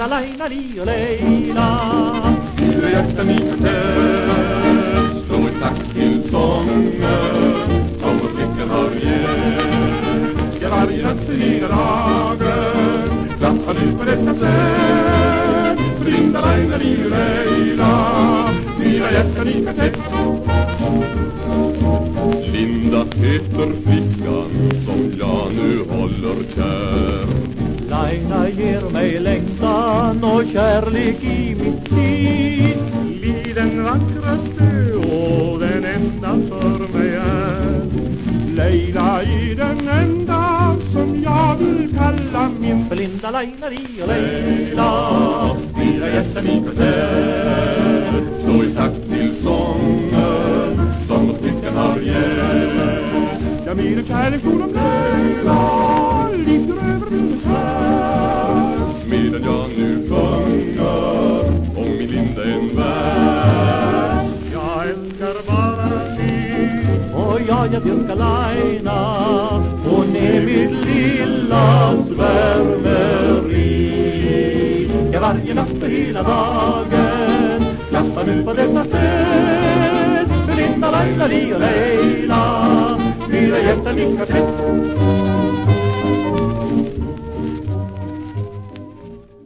Linda, Laila, Li och Leila. Fyra hjärtan i kvartett, slå i takt till sånger som vår flickan har gett. Ska varje natt för hela dagen klappa nu på detta sätt. Linda, Laila, Li och Leila, fyra hjärtan i kvartett. Linda heter flickan som jag nu håller kär. Laila ger mig längtan och kärlek i mitt liv. Li den vackraste och den enda för mig är. Leila är den enda som jag vill kalla min. För Linda, Laila, Li och Leila, fyra hjärtan i kvartett, slå i takt till sånger som vår flickan har gett. Jag med en kärleksord om Leila ligger över min här, medan jag nu sjunger om min Linda en värld. Jag älskar bara dig och jag dyrkar Laila. Hon är mitt lilla svärmeri. Jag varje natt för hela dagen klappar nu på detta sätt. För Linda, Laila, Li och Leila, fyra hjärtan i kvartett.